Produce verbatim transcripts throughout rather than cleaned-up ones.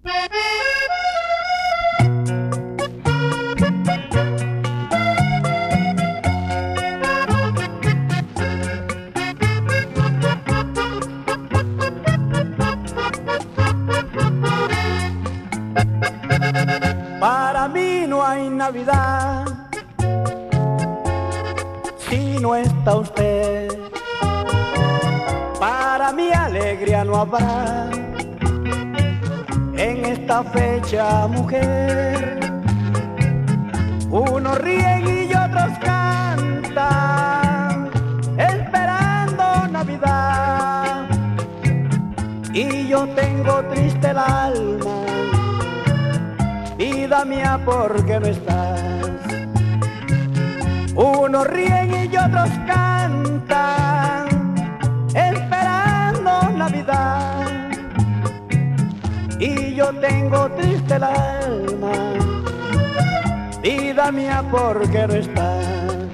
Para mí no hay Navidad si no está usted. Para mi alegría no habrá en esta fecha, mujer. Unos ríen y otros cantan esperando Navidad, y yo tengo triste el alma, vida mía, porque no estás. Unos ríen y otros cantan esperando Navidad, y yo tengo triste el alma, vida mía, porque no estás.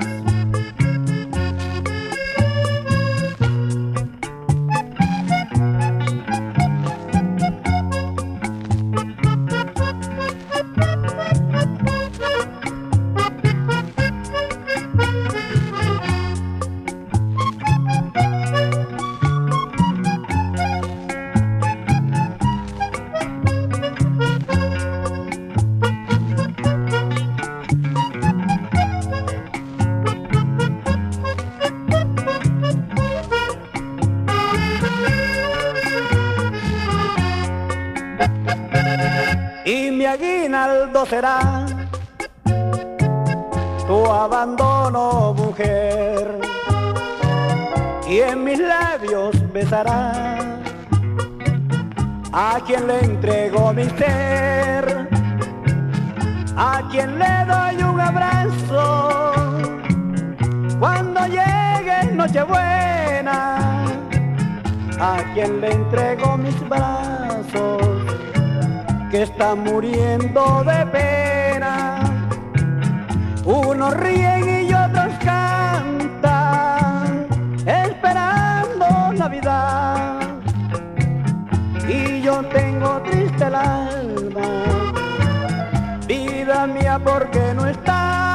Y mi aguinaldo será tu abandono, mujer, y en mis labios besará a quien le entrego mi ser, a quien le doy un abrazo cuando llegue Nochebuena, a quien le entrego mis brazos que está muriendo de pena. Unos ríen y otros cantan esperando Navidad, y yo tengo triste el alma, vida mía, porque no está.